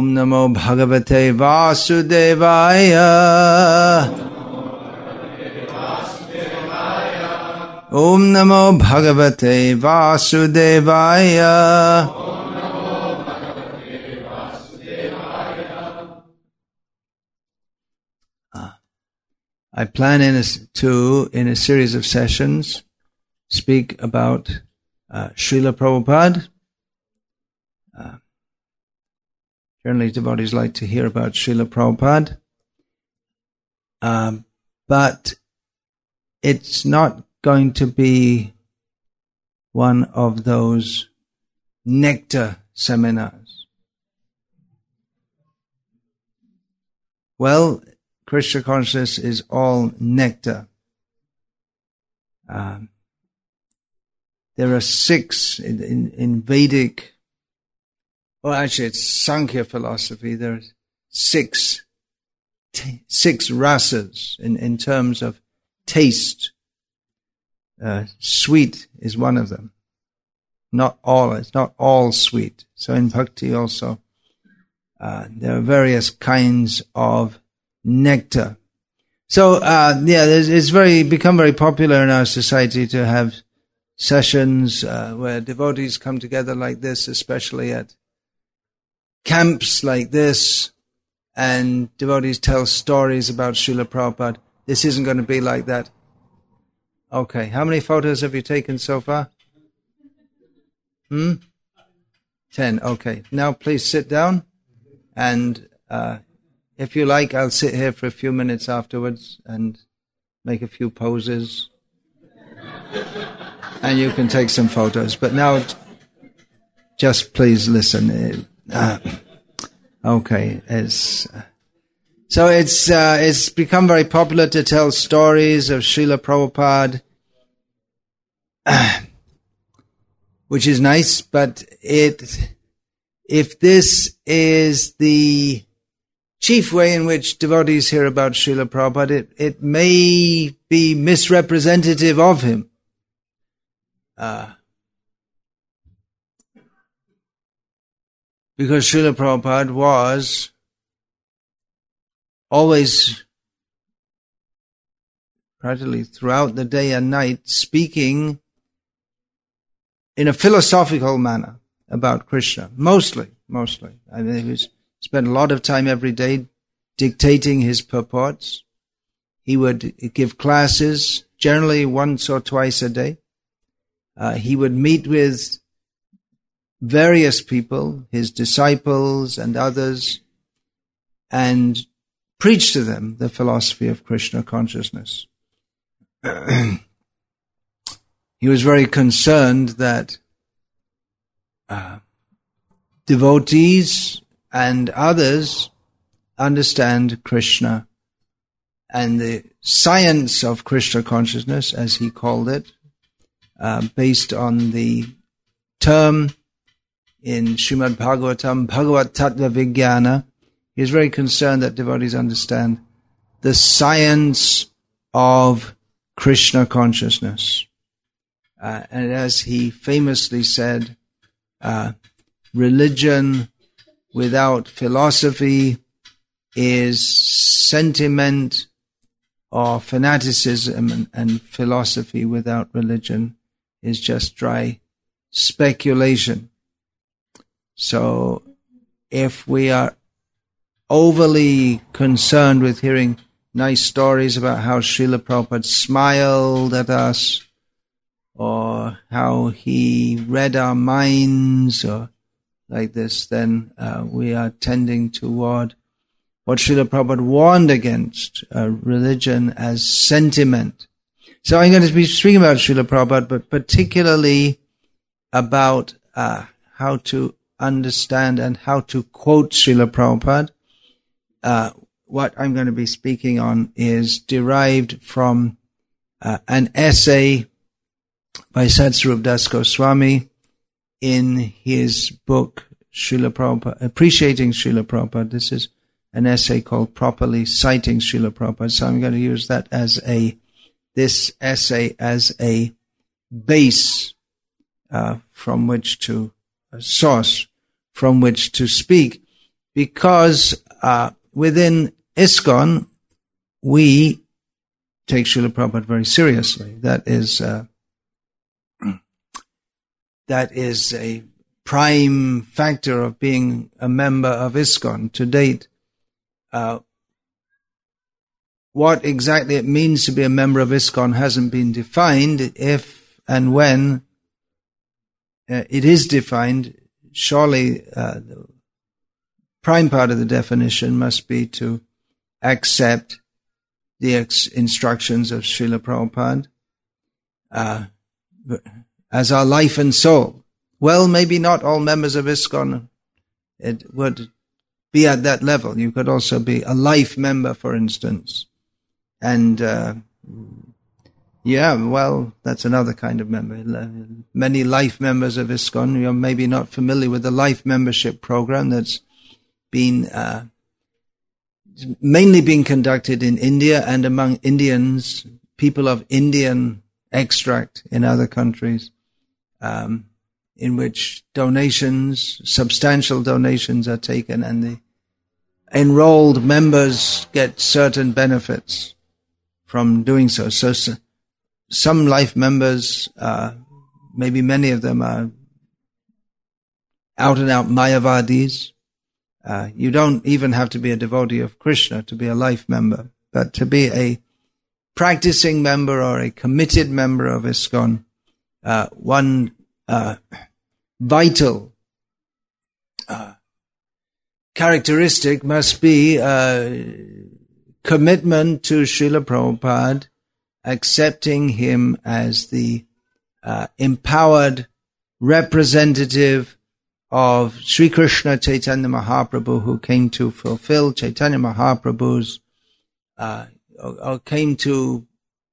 Om Namo Bhagavate Vasudevaya. Om Namo Bhagavate Vasudevaya. I plan in a series of sessions speak about Srila Prabhupada. Generally, devotees like to hear about Srila Prabhupada, but it's not going to be one of those nectar seminars. Well, Krishna consciousness is all nectar. There are 6 in Vedic, well actually it's Sankhya philosophy, there are 6 rasas in terms of taste. Sweet is one of them. It's not all sweet. So in Bhakti also, there are various kinds of nectar. So, it's become very popular in our society to have sessions where devotees come together like this, especially at camps like this, and devotees tell stories about Srila Prabhupada. This isn't going to be like that. Okay, how many photos have you taken so far? 10, okay. Now please sit down, and if you like, I'll sit here for a few minutes afterwards and make a few poses. And you can take some photos. But now, just please listen. Okay. So it's become very popular to tell stories of Srila Prabhupada, which is nice, but if this is the chief way in which devotees hear about Srila Prabhupada, it may be misrepresentative of him. Because Srila Prabhupada was always, practically throughout the day and night, speaking in a philosophical manner about Krishna. Mostly. I mean, he spent a lot of time every day dictating his purports. He would give classes, generally once or twice a day. He would meet with various people, his disciples and others, and preach to them the philosophy of Krishna consciousness. He was very concerned that devotees and others understand Krishna and the science of Krishna consciousness, as he called it, based on the term in Srimad Bhagavatam, Bhagavat Tattva Vijnana. He is very concerned that devotees understand the science of Krishna consciousness. And as he famously said, religion without philosophy is sentiment or fanaticism, and philosophy without religion is just dry speculation. So if we are overly concerned with hearing nice stories about how Srila Prabhupada smiled at us, or how he read our minds, or like this, then we are tending toward what Srila Prabhupada warned against, religion as sentiment. So I'm going to be speaking about Srila Prabhupada, but particularly about how to understand and how to quote Srila Prabhupada. What I'm going to be speaking on is derived from an essay by Satsvarup Das Goswami in his book Srila Prabhupada, Appreciating Srila Prabhupada. This is an essay called Properly Citing Srila Prabhupada. So I'm going to use that this essay as a base from which to, a source from which to speak. because within ISKCON, we take Srila Prabhupada very seriously. That is a prime factor of being a member of ISKCON. To date, what exactly it means to be a member of ISKCON hasn't been defined. If and when it is defined, surely the prime part of the definition must be to accept the instructions of Srila Prabhupada as our life and soul. Well, maybe not all members of ISKCON it would be at that level. You could also be a life member, for instance. And that's another kind of member. Many life members of ISKCON, you're maybe not familiar with the life membership program that's been mainly being conducted in India and among Indians, people of Indian extract in other countries, in which substantial donations are taken, and the enrolled members get certain benefits from doing so. So some life members, maybe many of them are out and out Mayavadis. You don't even have to be a devotee of Krishna to be a life member, but to be a practicing member or a committed member of ISKCON, one vital characteristic must be commitment to Srila Prabhupada, accepting him as the empowered representative of Sri Krishna Chaitanya Mahaprabhu, who came to fulfill Chaitanya Mahaprabhu's, or came to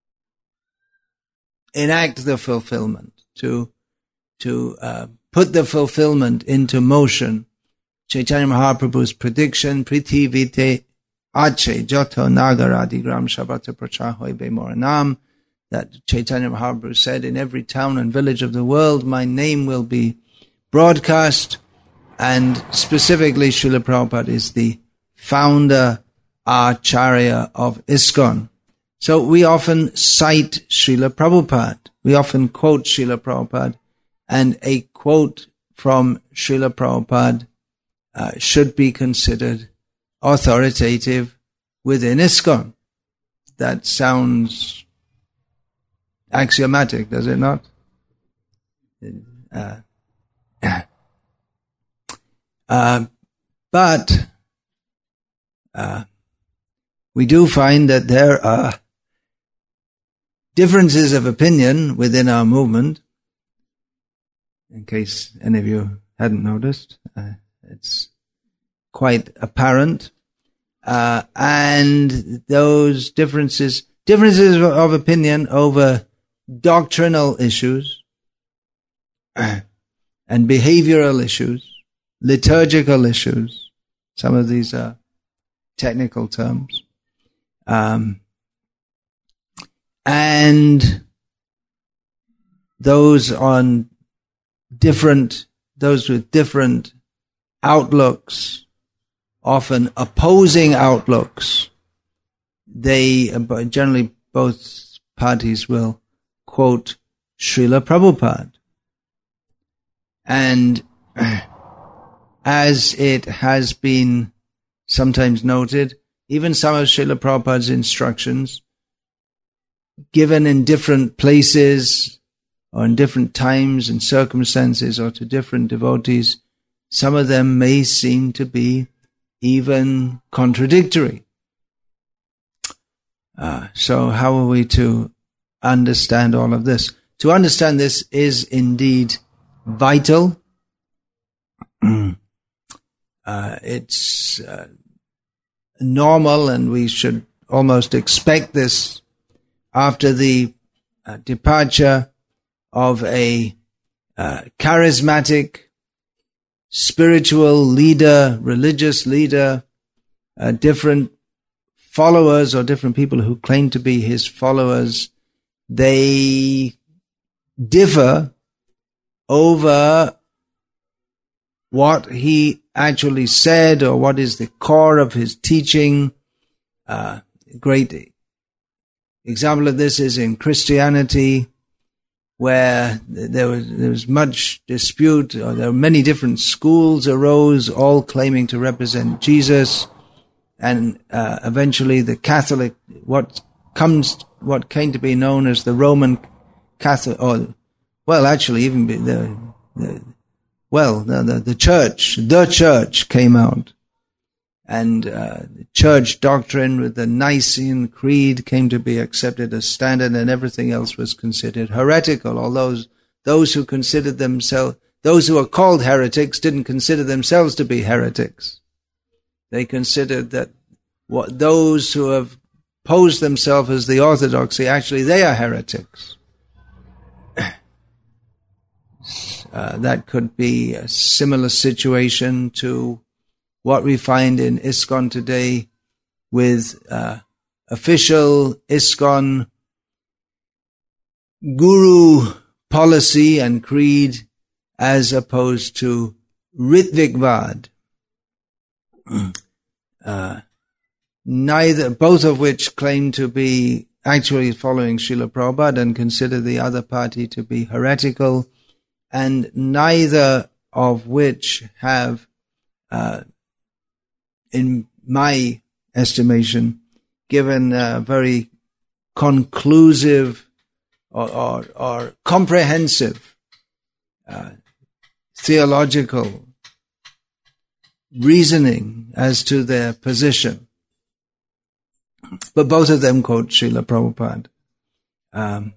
enact the fulfillment, to put the fulfillment into motion. Chaitanya Mahaprabhu's prediction, Prithivite Ache Joto Nagaradi Gram Shabata Prachahoy Bemoranam, that Chaitanya Mahaprabhu said, in every town and village of the world, my name will be broadcast, and specifically Srila Prabhupada is the founder, Acharya of ISKCON. So we often cite Srila Prabhupada. We often quote Srila Prabhupada, and a quote from Srila Prabhupada should be considered authoritative within ISKCON. That sounds axiomatic, does it not? But we do find that there are differences of opinion within our movement. In case any of you hadn't noticed, it's quite apparent. And those differences of opinion over doctrinal issues and behavioral issues, liturgical issues. Some of these are technical terms. And those with different outlooks, often opposing outlooks, they generally both parties will quote Srila Prabhupada. And as it has been sometimes noted, even some of Srila Prabhupada's instructions, given in different places or in different times and circumstances or to different devotees, some of them may seem to be even contradictory. So how are we to understand all of this? To understand this is indeed vital. It's normal, and we should almost expect this after the departure of a charismatic spiritual leader, religious leader, different followers or different people who claim to be his followers, they differ over what he actually said or what is the core of his teaching. Great example of this is in Christianity, where there was much dispute, or there were many different schools arose, all claiming to represent Jesus, and eventually the Catholic, what came to be known as the Roman Catholic, or well, actually even the church came out, and the church doctrine with the Nicene Creed came to be accepted as standard, and everything else was considered heretical. Although those who considered themselves, those who are called heretics, didn't consider themselves to be heretics. They considered that those who have posed themselves as the orthodoxy, actually they are heretics. That could be a similar situation to what we find in ISKCON today, with official ISKCON guru policy and creed as opposed to Ritvikvad. Both of which claim to be actually following Srila Prabhupada and consider the other party to be heretical, and neither of which have, in my estimation, given a very conclusive or comprehensive theological reasoning as to their position. But both of them quote Srila Prabhupada.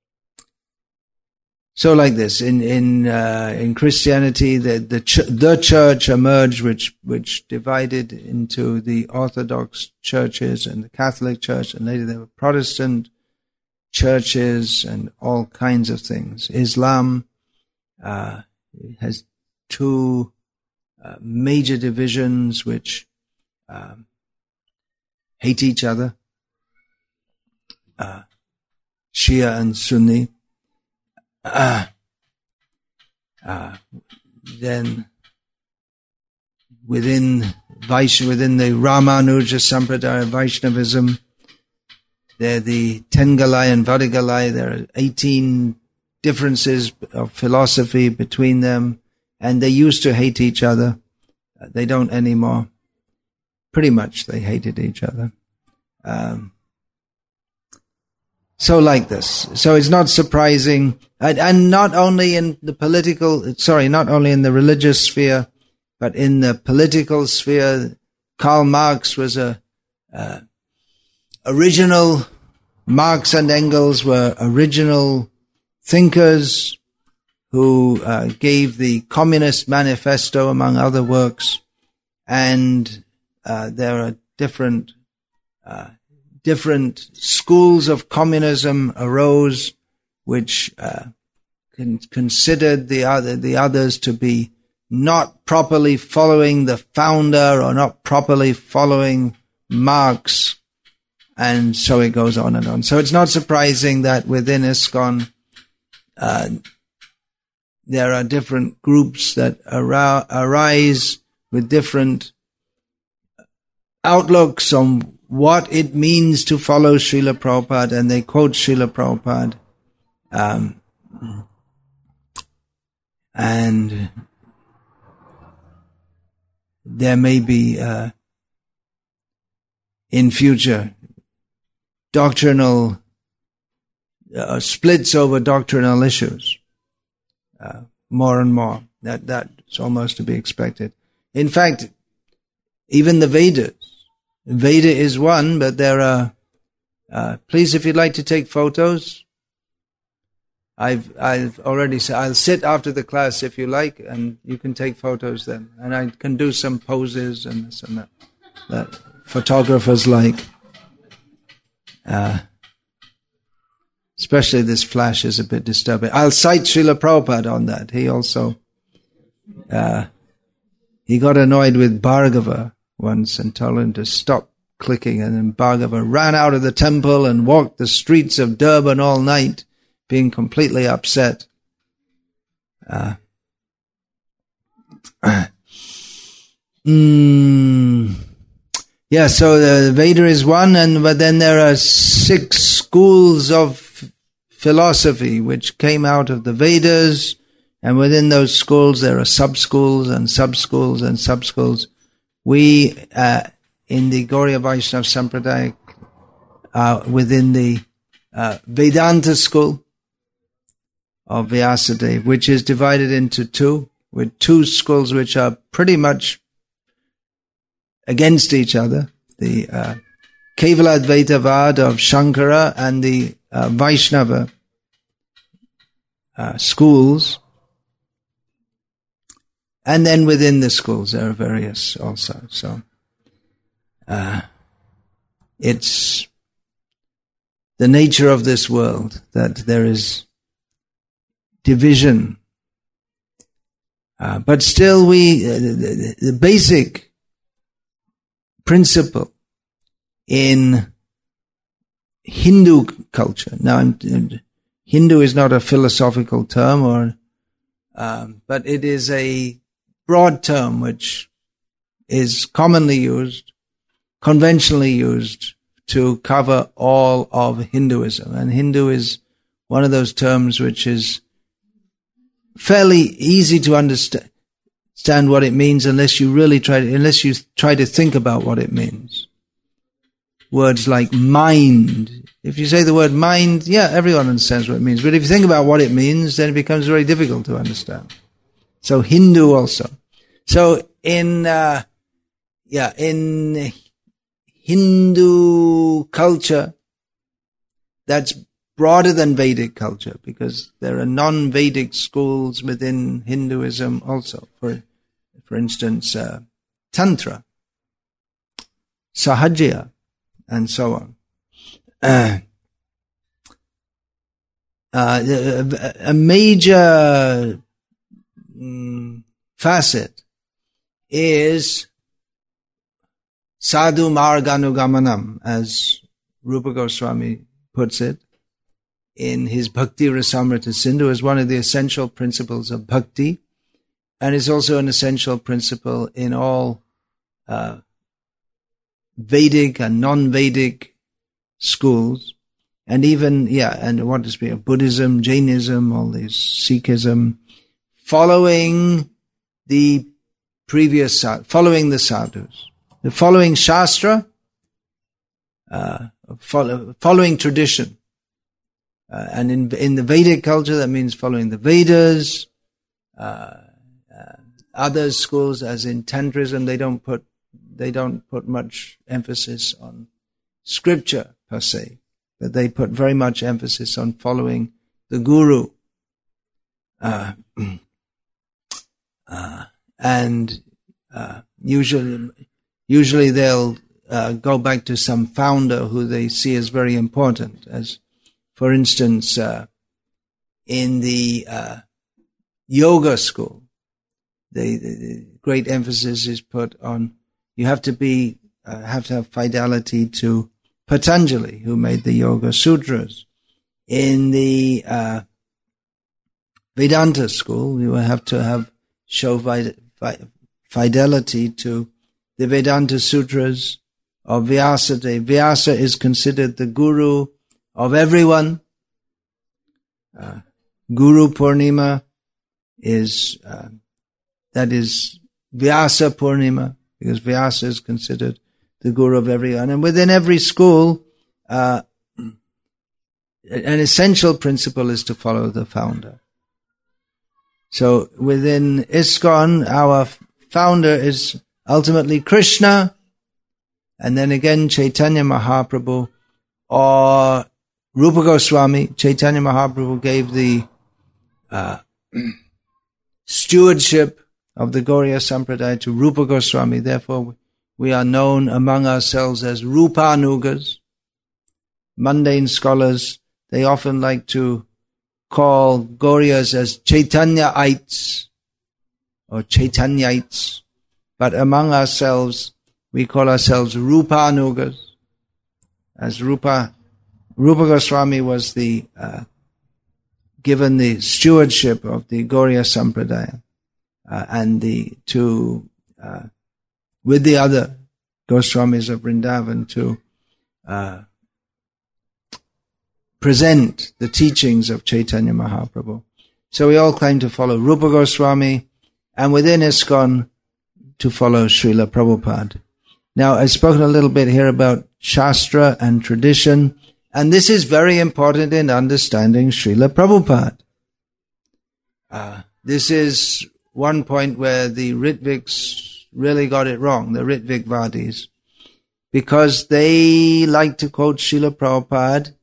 So like this, in Christianity, the church emerged, which divided into the Orthodox churches and the Catholic Church, and later there were Protestant churches and all kinds of things. Islam has two major divisions which hate each other, Shia and Sunni. Then within the Ramanuja Sampradaya Vaishnavism, there are the Tengalai and Vadagalai. There are 18 differences of philosophy between them, and they used to hate each other. They don't anymore. Pretty much they hated each other. So like this. So it's not surprising, and not only in the not only in the religious sphere, but in the political sphere. Karl Marx was Marx and Engels were original thinkers who gave the Communist Manifesto, among other works, and there are different schools of communism arose, which considered the others to be not properly following the founder or not properly following Marx, and so it goes on and on. So it's not surprising that within ISKCON there are different groups that arise with different outlooks on what it means to follow Srila Prabhupada, and they quote Srila Prabhupada. And there may be, in future, doctrinal splits over doctrinal issues, more and more. That's almost to be expected. In fact, even the Vedas. Veda is one, but there are, please, if you'd like to take photos, I've already said, I'll sit after the class if you like, and you can take photos then. And I can do some poses and this and that photographers like. Especially this flash is a bit disturbing. I'll cite Srila Prabhupada on that. He also, he got annoyed with Bhargava once and told him to stop clicking, and then Bhargava ran out of the temple and walked the streets of Durban all night, being completely upset. Yeah, so the Veda is one, but then there are 6 schools of philosophy which came out of the Vedas, and within those schools there are sub-schools and sub-schools and sub-schools. We, in the Gauriya Vaishnava Sampradaya, within the Vedanta school of Vyasadeva, which is divided into 2, with 2 schools which are pretty much against each other, the Kevaladvaitavad of Shankara and the Vaishnava schools. And then within the schools there are various also. So it's the nature of this world that there is division. But still the basic principle in Hindu culture. Now, Hindu is not a philosophical term, but it is a broad term which is commonly used, conventionally used to cover all of Hinduism. And Hindu is one of those terms which is fairly easy to understand what it means unless you try to think about what it means. Words like mind. If you say the word mind, yeah, everyone understands what it means. But if you think about what it means, then it becomes very difficult to understand. So Hindu also. So in Hindu culture, that's broader than Vedic culture, because there are non-Vedic schools within Hinduism also. For instance, Tantra, Sahajya, and so on. A major facet is sadhu marganugamanam, as Rupa Goswami puts it in his Bhakti Rasamrita Sindhu, as one of the essential principles of bhakti, and is also an essential principle in all Vedic and non-Vedic schools, and even, and what is Buddhism, Jainism, all these, Sikhism, following the sadhus. The following Shastra, following tradition. And in the Vedic culture, that means following the Vedas. Other schools, as in Tantrism, they don't put much emphasis on scripture per se, but they put very much emphasis on following the guru. And usually they'll go back to some founder who they see as very important. As, for instance, in the yoga school, the great emphasis is put on you have to have fidelity to Patanjali, who made the Yoga Sutras. In the Vedanta school, you have to show fidelity to the Vedanta Sutras of Vyasadeva. Vyasa is considered the guru of everyone. Guru Purnima is that is Vyasa Purnima, because Vyasa is considered the guru of everyone. And within every school, an essential principle is to follow the founder. So within ISKCON, our founder is ultimately Krishna, and then again Chaitanya Mahaprabhu or Rupa Goswami. Chaitanya Mahaprabhu gave the stewardship of the Gauriya Sampradaya to Rupa Goswami. Therefore, we are known among ourselves as Rupanugas. Mundane scholars, they often like to call Gauriyas as Chaitanyaites or Chaitanyaites. But among ourselves, we call ourselves Rupanugas. As Rupa Goswami was given the stewardship of the Gauriya Sampradaya. and with the other Goswamis of Vrindavan to present the teachings of Chaitanya Mahaprabhu. So we all claim to follow Rupa Goswami, and within ISKCON to follow Srila Prabhupada. Now, I've spoken a little bit here about Shastra and tradition, and this is very important in understanding Srila Prabhupada. This is one point where the Ritviks really got it wrong, the Ritvikvadis, because they like to quote Srila Prabhupada,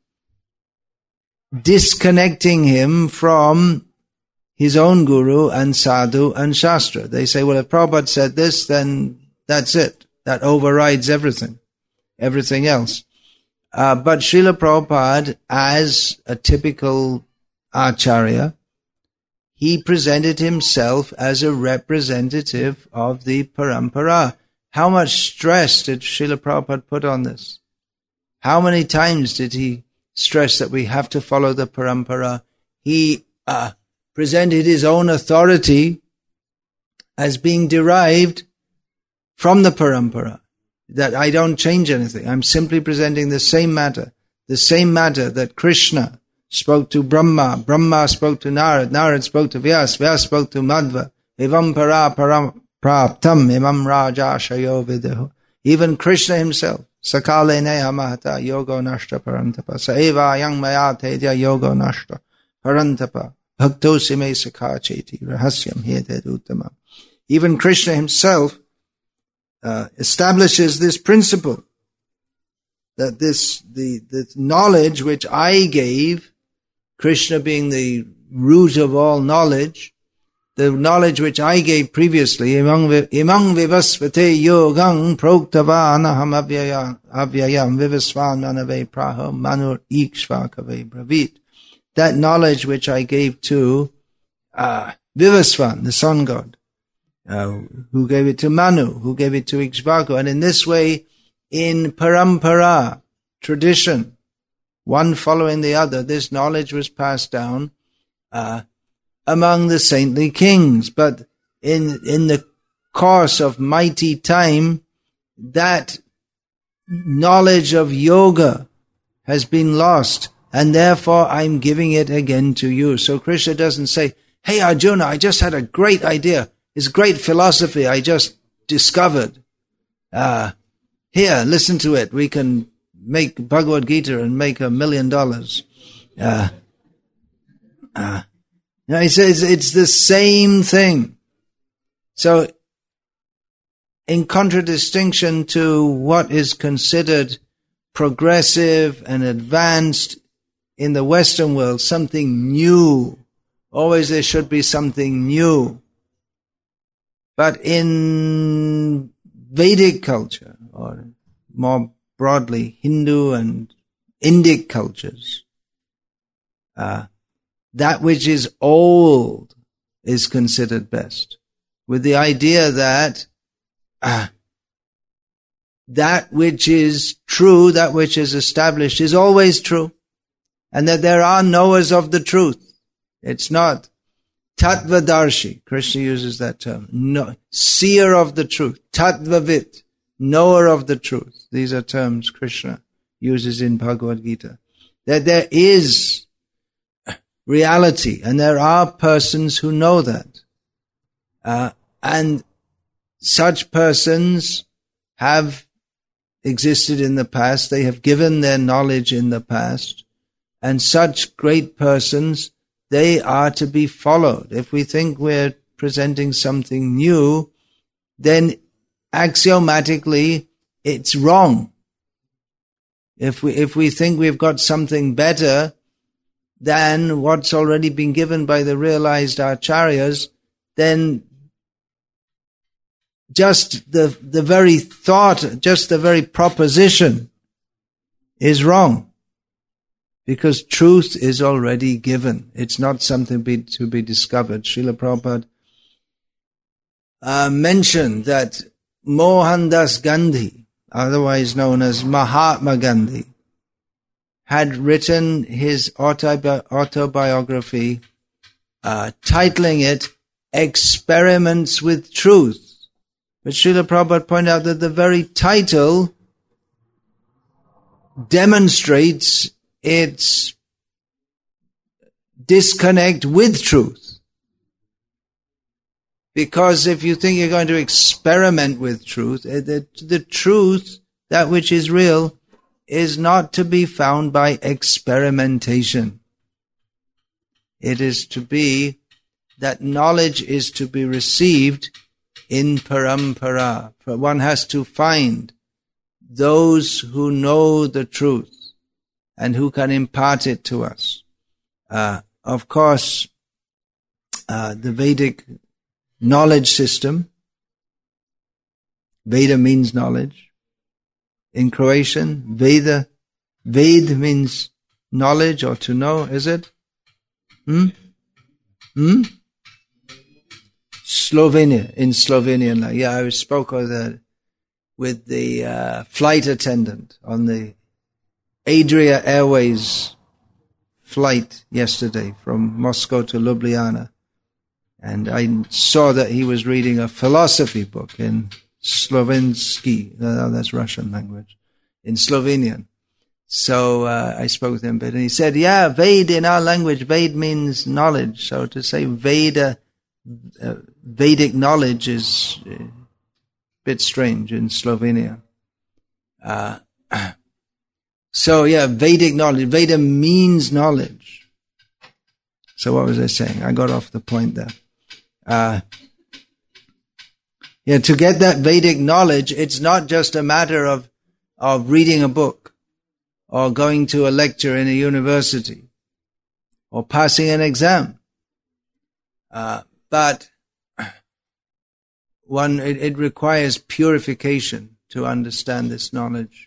disconnecting him from his own guru and sadhu and shastra. They say, well, if Prabhupada said this, then that's it. That overrides everything else. But Srila Prabhupada, as a typical acharya, he presented himself as a representative of the parampara. How much stress did Srila Prabhupada put on this? How many times did he stress that we have to follow the parampara? He presented his own authority as being derived from the parampara, that I don't change anything. I'm simply presenting the same matter that Krishna spoke to Brahma, Brahma spoke to Narad, Narad spoke to Vyas, Vyas spoke to Madhva, evam para param praptam imam raja shayo vidahu. Even Krishna himself, sakale neha mahata yogo nashta parantapa, saeva yang maya tedya yogo nashta parantapa, bhaktosi me sakha cheti rahasyam hete uttamam. Even Krishna himself establishes this principle, that the knowledge which I gave, Krishna being the root of all knowledge, the knowledge which I gave previously, imang vivasvate yogang proktavanaham avyayam vivasvan manave praha manur ikshvakave bravit. That knowledge which I gave to Vivasvan, the sun god, who gave it to Manu, who gave it to Ikshvaku. And in this way, in parampara, tradition, one following the other, this knowledge was passed down among the saintly kings. But in the course of mighty time, that knowledge of yoga has been lost, and therefore I'm giving it again to you. So Krishna doesn't say, hey Arjuna, I just had a great idea. It's great philosophy I just discovered. Here, listen to it. We can make Bhagavad Gita and make $1 million. No, he says it's the same thing. So, in contradistinction to what is considered progressive and advanced in the Western world, something new. Always there should be something new. But in Vedic culture, or more broadly Hindu and Indic cultures, that which is old is considered best, with the idea that that which is true, that which is established, is always true, and that there are knowers of the truth. It's not Tattvadarshi. Krishna uses that term. No, seer of the truth. Tattvavit, knower of the truth. These are terms Krishna uses in Bhagavad Gita. That there is reality, and there are persons who know that. And such persons have existed in the past. They have given their knowledge in the past. And such great persons, they are to be followed. If we think we're presenting something new, then axiomatically it's wrong. If we think we've got something better than what's already been given by the realized acharyas, then just the very thought, just the very proposition is wrong. Because truth is already given. It's not something to be discovered. Srila Prabhupada mentioned that Mohandas Gandhi, otherwise known as Mahatma Gandhi, had written his autobiography, titling it experiments with truth. But Srila Prabhupada pointed out that the very title demonstrates its disconnect with truth. Because if you think you're going to experiment with truth, the truth, that which is real, is not to be found by experimentation. It is to be that knowledge is to be received in parampara. For one has to find those who know the truth and who can impart it to us. Of course, the Vedic knowledge system, Veda means knowledge. In Croatian, Ved means knowledge or to know, is it? Slovenia, in Slovenian. Yeah, I spoke with the flight attendant on the Adria Airways flight yesterday from Moscow to Ljubljana. And I saw that he was reading a philosophy book in Slovensky, that's Russian language, in Slovenian. So I spoke with him a bit, and he said, yeah, Ved in our language, Ved means knowledge. So to say Veda, Vedic knowledge is a bit strange in Slovenia. So yeah, Vedic knowledge, Veda means knowledge. So what was I saying? I got off the point there. To get that Vedic knowledge, it's not just a matter of reading a book or going to a lecture in a university or passing an exam. But it requires purification to understand this knowledge.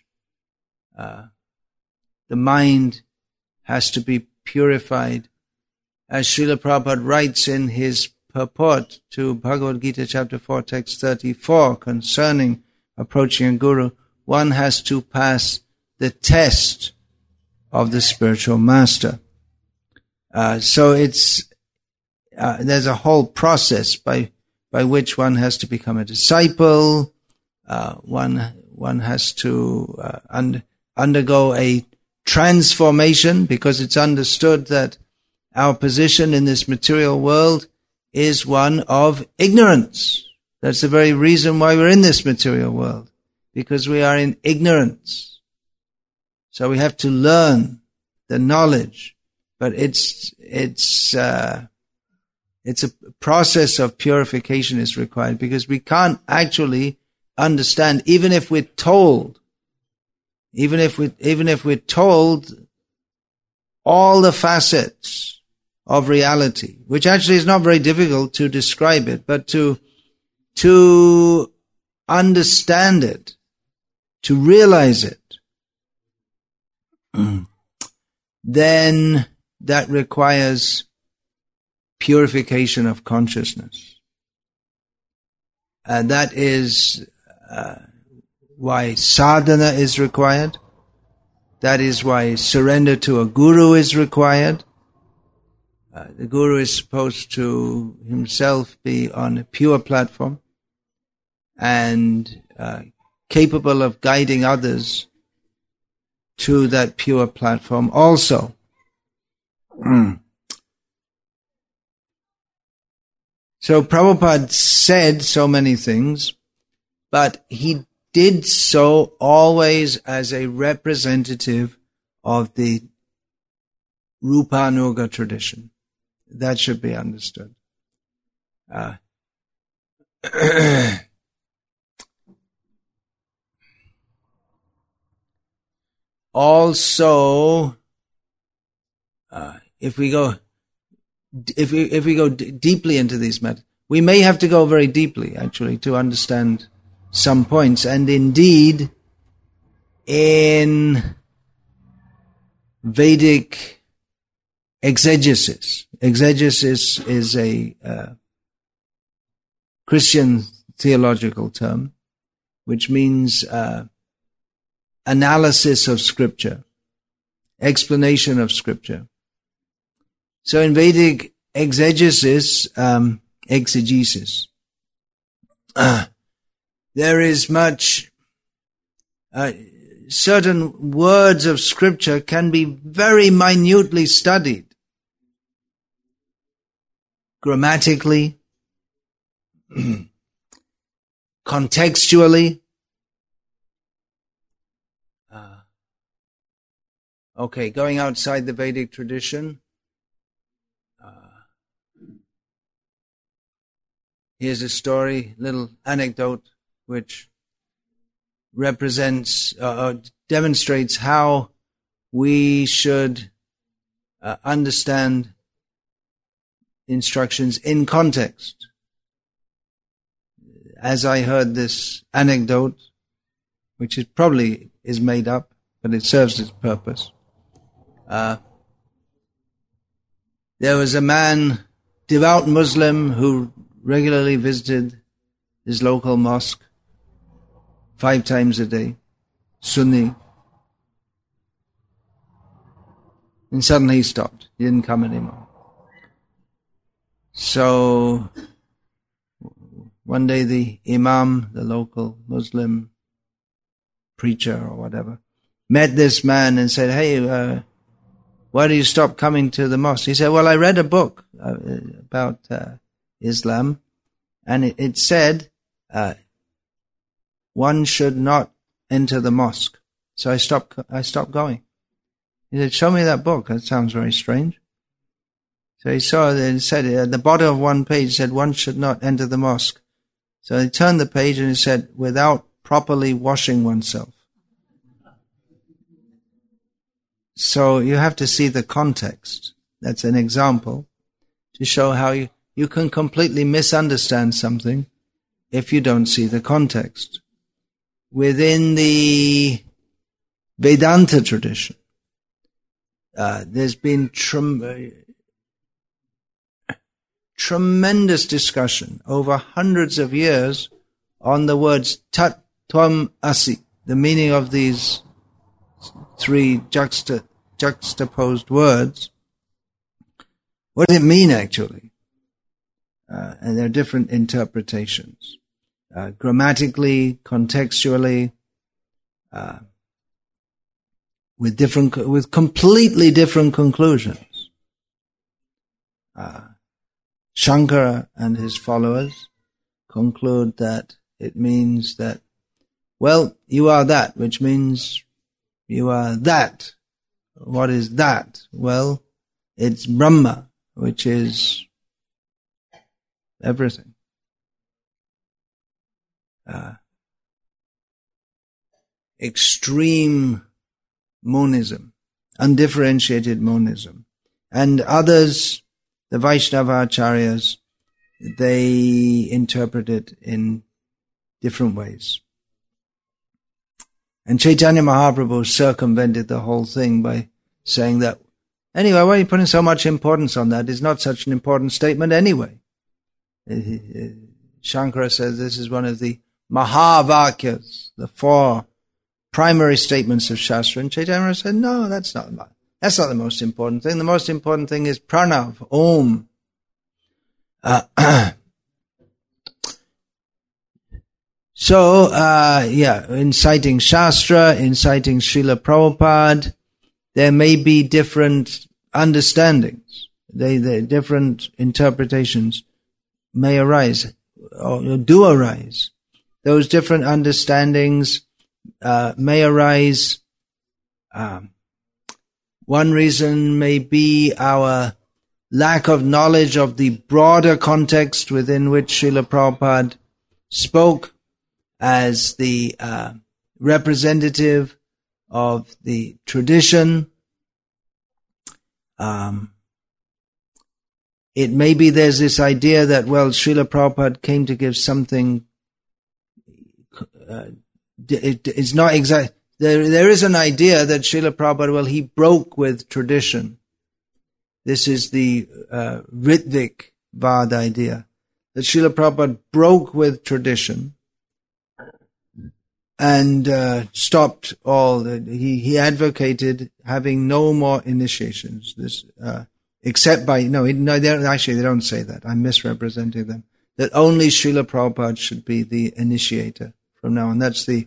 The mind has to be purified. As Srila Prabhupada writes in his purport to Bhagavad Gita chapter 4 text 34 concerning approaching a guru, one has to pass the test of the spiritual master. So it's there's a whole process by which one has to become a disciple. One has to undergo a transformation, because it's understood that our position in this material world is one of ignorance. That's the very reason why we're in this material world, because we are in ignorance. So we have to learn the knowledge, but it's a process of purification is required, because we can't actually understand, even if we're told all the facets of reality, which actually is not very difficult to describe it, but to understand it, to realize it, then that requires purification of consciousness. And that is why sadhana is required. That is why surrender to a guru is required. The guru is supposed to himself be on a pure platform and capable of guiding others to that pure platform also. So Prabhupada said so many things, but he did so always as a representative of the Rupanuga tradition. That should be understood. Also, if we go deeply into these matters, we may have to go very deeply, actually, to understand some points. And indeed, in Vedic exegesis is a Christian theological term, which means analysis of scripture, explanation of scripture. So in Vedic exegesis, exegesis. There is much, certain words of scripture can be very minutely studied. Grammatically, contextually. Okay, going outside the Vedic tradition. Here's a story, little anecdote, which represents, demonstrates how we should understand instructions in context. As I heard this anecdote, which is probably is made up, but it serves its purpose. There was a man, devout Muslim, who regularly visited his local mosque 5 times a day, Sunni. And suddenly he stopped. He didn't come anymore. So one day the imam, the local Muslim preacher or whatever, met this man and said, "Hey, why do you stop coming to the mosque?" He said, "Well, I read a book about Islam, and it said one should not enter the mosque. So I stopped going." He said, "Show me that book. That sounds very strange." So he saw that it said at the bottom of one page, it said one should not enter the mosque. So he turned the page and it said, "without properly washing oneself." So you have to see the context. That's an example to show how you can completely misunderstand something if you don't see the context. Within the Vedanta tradition, there's been tremendous discussion over hundreds of years on the words Tat Tvam Asi, the meaning of these 3 juxtaposed words. What does it mean actually? And there are different interpretations. Grammatically, contextually, with completely different conclusions. Shankara and his followers conclude that it means that, well, you are that, which means you are that. What is that? Well, it's Brahma, which is everything. Extreme monism, undifferentiated monism. And others, the Vaishnava Acharyas, they interpret it in different ways. And Chaitanya Mahaprabhu circumvented the whole thing by saying that, anyway, why are you putting so much importance on that? It's not such an important statement anyway. Shankara says this is one of the Mahavakyas, the 4 primary statements of Shastra. And Chaitanya said, no, that's not the most important thing. The most important thing is pranav, om. So, inciting Shastra, inciting Srila Prabhupada, there may be different understandings. Different interpretations may arise, or do arise. Those different understandings may arise. One reason may be our lack of knowledge of the broader context within which Srila Prabhupada spoke as the representative of the tradition. It may be there's this idea that, well, Srila Prabhupada came to give something, it's not exact. There is an idea that Srila Prabhupada, well, he broke with tradition. This is the Ritvik Vad idea, that Srila Prabhupada broke with tradition and stopped all. He advocated having no more initiations. This except by, they don't say that. I'm misrepresenting them. That only Srila Prabhupada should be the initiator from now on. That's the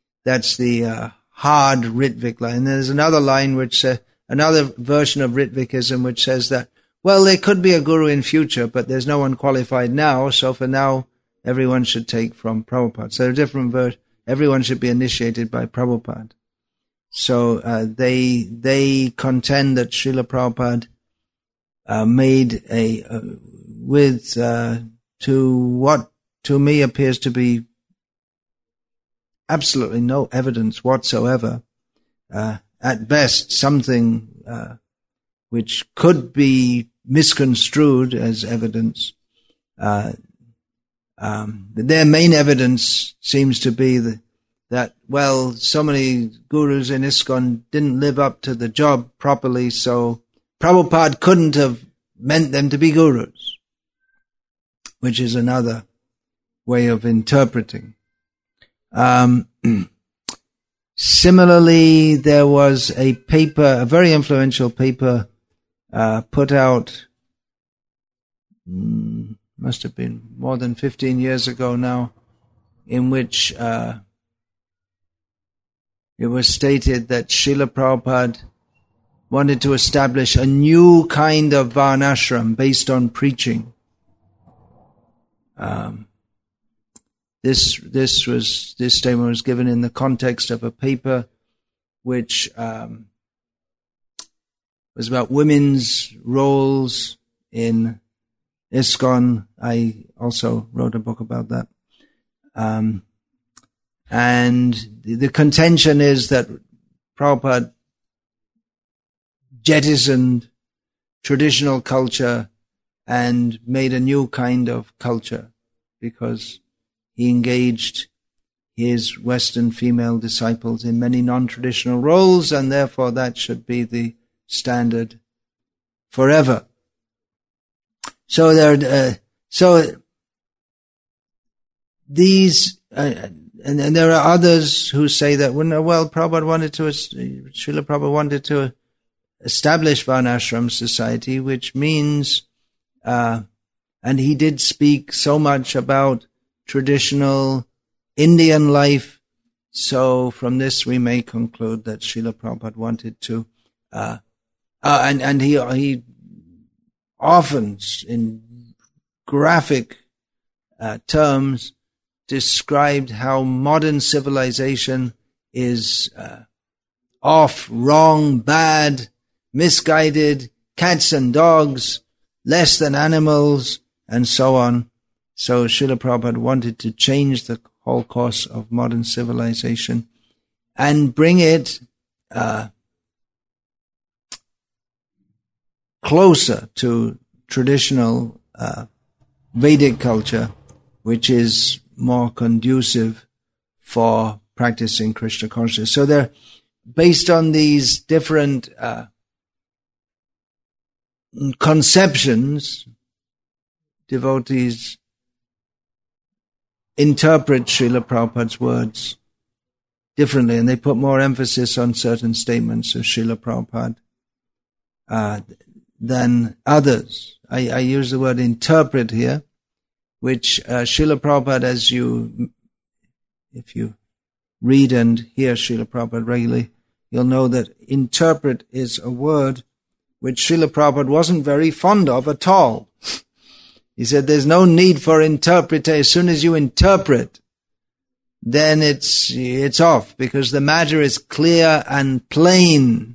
hard Ritvik line. And there's another line which another version of Ritvikism which says that, well, there could be a guru in future, but there's no one qualified now, so for now, everyone should take from Prabhupada. So a different verse, everyone should be initiated by Prabhupada. So they contend that Srila Prabhupada made to what to me appears to be absolutely no evidence whatsoever, at best something which could be misconstrued as evidence. Their main evidence seems to be that, well, so many gurus in ISKCON didn't live up to the job properly, so Prabhupada couldn't have meant them to be gurus, which is another way of interpreting. Similarly, there was a paper, a very influential paper, put out, must have been more than 15 years ago now, in which it was stated that Srila Prabhupada wanted to establish a new kind of varnashram based on preaching. This statement was given in the context of a paper which was about women's roles in ISKCON. I also wrote a book about that. And the contention is that Prabhupada jettisoned traditional culture and made a new kind of culture because he engaged his Western female disciples in many non-traditional roles, and therefore that should be the standard forever. So these, and there are others who say that, well, Srila Prabhupada wanted to establish Varnashram society, which means, and he did speak so much about traditional Indian life, so from this we may conclude that Srila Prabhupada wanted to, and he often, in graphic terms, described how modern civilization is off, wrong, bad, misguided, cats and dogs, less than animals, and so on. So Srila Prabhupada wanted to change the whole course of modern civilization and bring it closer to traditional Vedic culture, which is more conducive for practicing Krishna consciousness. So they're based on these different conceptions. Devotees interpret Srila Prabhupada's words differently, and they put more emphasis on certain statements of Srila Prabhupada than others. I use the word interpret here, which Srila Prabhupada, if you read and hear Srila Prabhupada regularly, you'll know that interpret is a word which Srila Prabhupada wasn't very fond of at all. He said there's no need for interpretation. As soon as you interpret, then it's off, because the matter is clear and plain.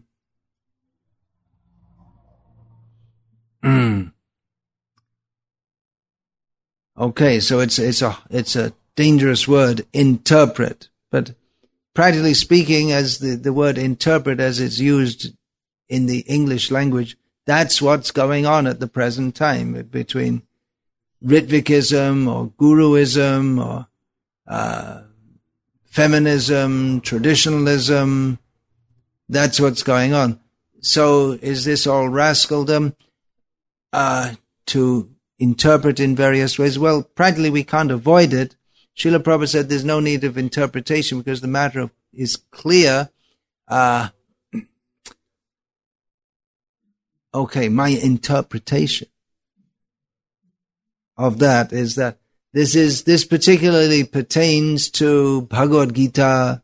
Okay, so it's a dangerous word, interpret. But practically speaking, as the word interpret as it's used in the English language, that's what's going on at the present time between Ritvikism or Guruism or feminism, traditionalism. That's what's going on. So is this all rascaldom to interpret in various ways? Well, practically we can't avoid it. Srila Prabhupada said there's no need of interpretation because the matter is clear. okay, my interpretation of that is that this particularly pertains to Bhagavad Gita,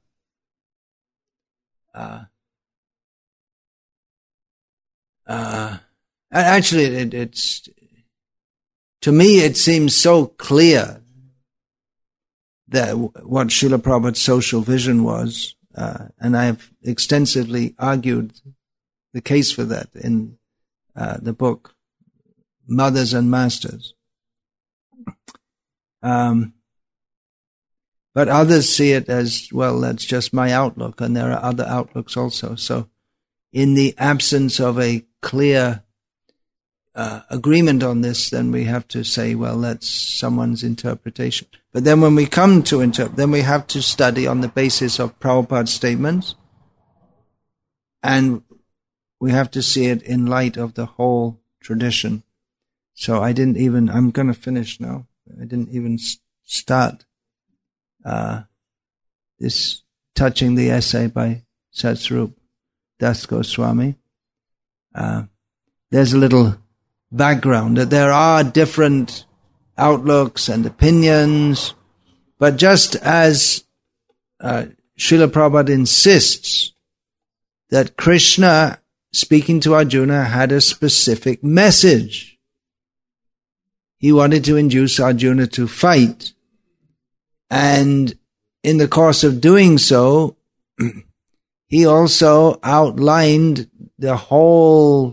actually it's, to me it seems so clear that what Srila Prabhupada's social vision was, and I have extensively argued the case for that in the book Mothers and Masters. But others see it as, well, that's just my outlook, and there are other outlooks also. So in the absence of a clear agreement on this, then we have to say, well, that's someone's interpretation. But then when we come to interpret, then we have to study on the basis of Prabhupada's statements, and we have to see it in light of the whole tradition. So I'm going to finish now. I didn't even start this touching the essay by Satsvarup Das Goswami. There's a little background that there are different outlooks and opinions, but just as Srila Prabhupada insists that Krishna, speaking to Arjuna, had a specific message. He wanted to induce Arjuna to fight. And in the course of doing so, he also outlined the whole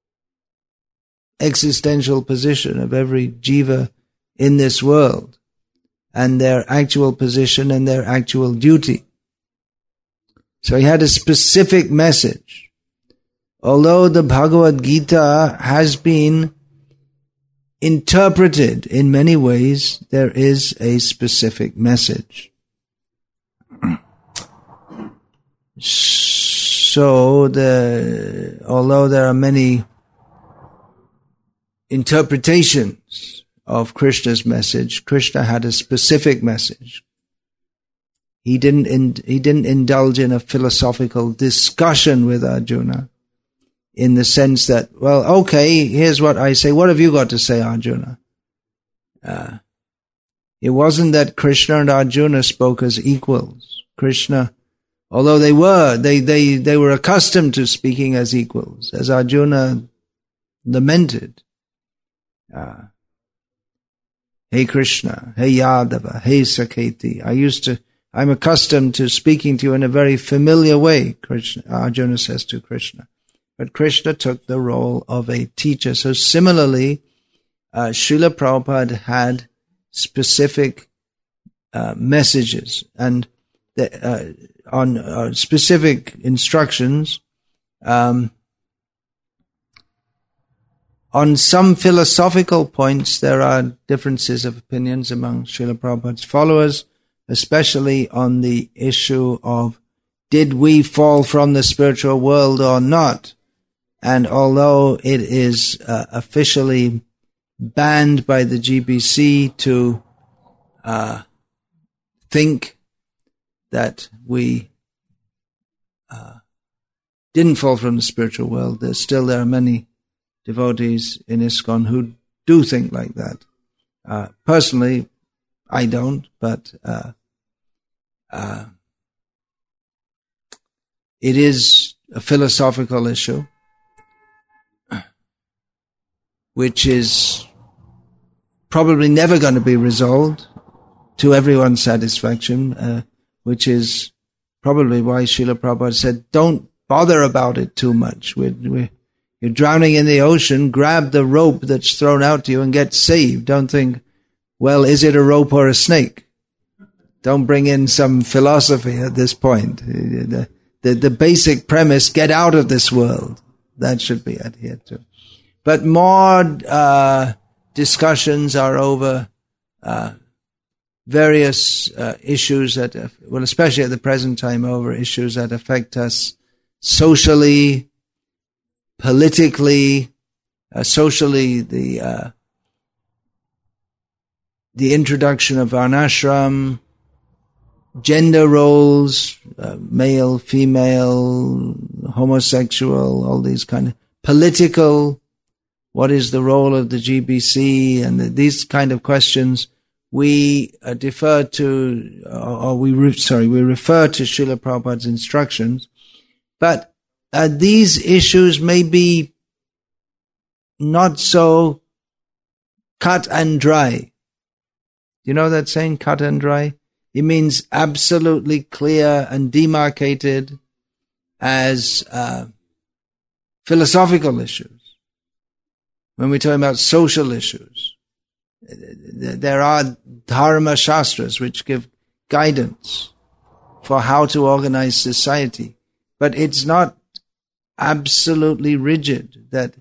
existential position of every jiva in this world, and their actual position and their actual duty. So he had a specific message. Although the Bhagavad Gita has been interpreted in many ways, there is a specific message. So although there are many interpretations of Krishna's message, Krishna had a specific message. He didn't indulge in a philosophical discussion with Arjuna, in the sense that, well, okay, here's what I say. What have you got to say, Arjuna? It wasn't that Krishna and Arjuna spoke as equals. Krishna, although they were accustomed to speaking as equals, as Arjuna lamented. Hey Krishna, hey Yadava, hey Saketi, I'm accustomed to speaking to you in a very familiar way, Arjuna says to Krishna. But Krishna took the role of a teacher. So similarly, Srila Prabhupada had specific messages and on specific instructions. On some philosophical points, there are differences of opinions among Srila Prabhupada's followers, especially on the issue of, did we fall from the spiritual world or not? And although it is officially banned by the GBC to think that we didn't fall from the spiritual world, there are many devotees in ISKCON who do think like that. Personally, I don't, but it is a philosophical issue which is probably never going to be resolved to everyone's satisfaction, which is probably why Srila Prabhupada said, don't bother about it too much. You're drowning in the ocean, grab the rope that's thrown out to you and get saved. Don't think, well, is it a rope or a snake? Don't bring in some philosophy at this point. The basic premise, get out of this world. That should be adhered to. But more discussions are over various issues that, especially at the present time, over issues that affect us socially, politically, socially, the introduction of varnashram, gender roles, male, female, homosexual, all these kind of political, what is the role of the GBC, and these kind of questions, we defer to, or we refer to Srila Prabhupada's instructions. But these issues may be not so cut and dry. You know that saying, cut and dry? It means absolutely clear and demarcated as philosophical issues. When we're talking about social issues, there are dharma shastras which give guidance for how to organize society. But it's not absolutely rigid that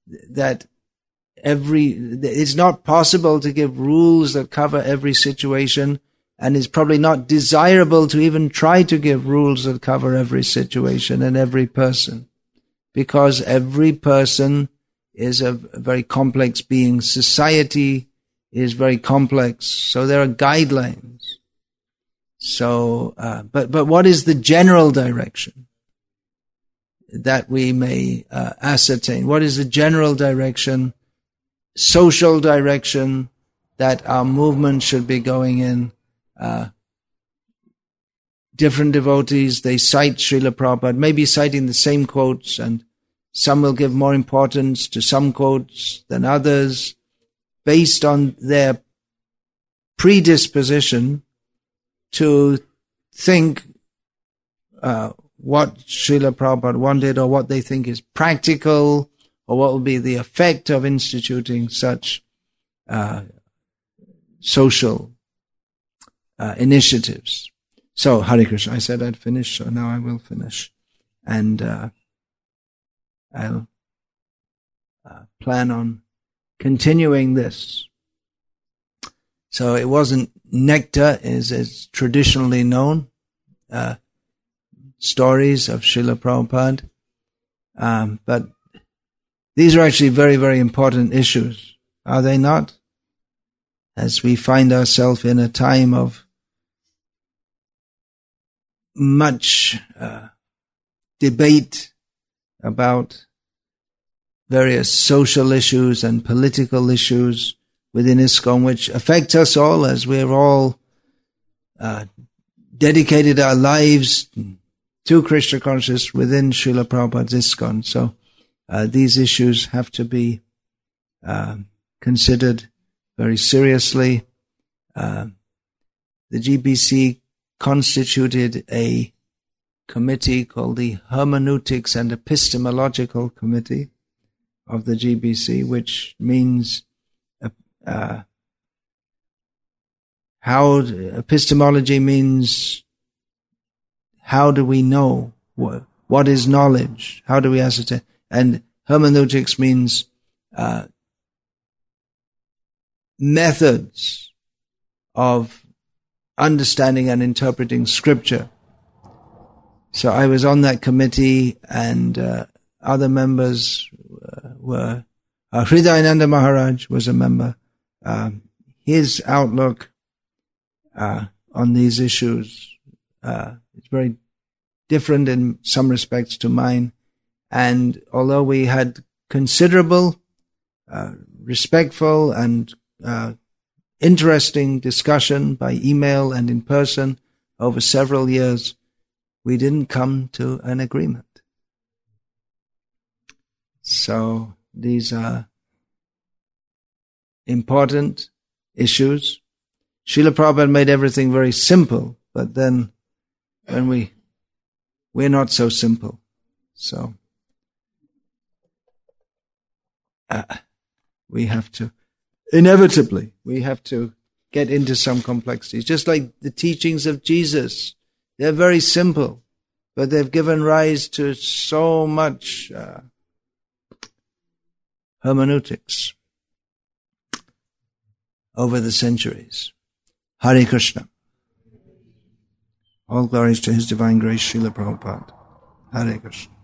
it's not possible to give rules that cover every situation, and it's probably not desirable to even try to give rules that cover every situation and every person, because every person is a very complex being. Society is very complex, so there are guidelines. So, but what is the general direction that we may ascertain? What is the general direction, social direction that our movement should be going in? Different devotees, they cite Srila Prabhupada, maybe citing the same quotes, and some will give more importance to some quotes than others based on their predisposition to think what Srila Prabhupada wanted, or what they think is practical, or what will be the effect of instituting such social initiatives. So, Hare Krishna, I said I'd finish, so now I will finish. And I'll plan on continuing this. So it wasn't nectar, as traditionally known, stories of Srila Prabhupada. But these are actually very, very important issues, are they not? As we find ourselves in a time of much debate about various social issues and political issues within ISKCON, which affect us all, as we're all dedicated our lives to Krishna consciousness within Srila Prabhupada's ISKCON. So these issues have to be considered very seriously. The GBC constituted a committee called the Hermeneutics and Epistemological Committee of the GBC, which means how epistemology means how do we know, what is knowledge, how do we ascertain, and hermeneutics means methods of understanding and interpreting scripture. So I was on that committee, and other members were Hridayananda Maharaj was a member. His outlook on these issues is very different in some respects to mine, and although we had considerable, respectful and interesting discussion by email and in person over several years, we didn't come to an agreement. So these are important issues. Srila Prabhupada made everything very simple, but then when we're not so simple. So we have to, inevitably, we have to get into some complexities. Just like the teachings of Jesus, they're very simple, but they've given rise to so much hermeneutics over the centuries. Hare Krishna. All glories to His Divine Grace, Srila Prabhupada. Hare Krishna.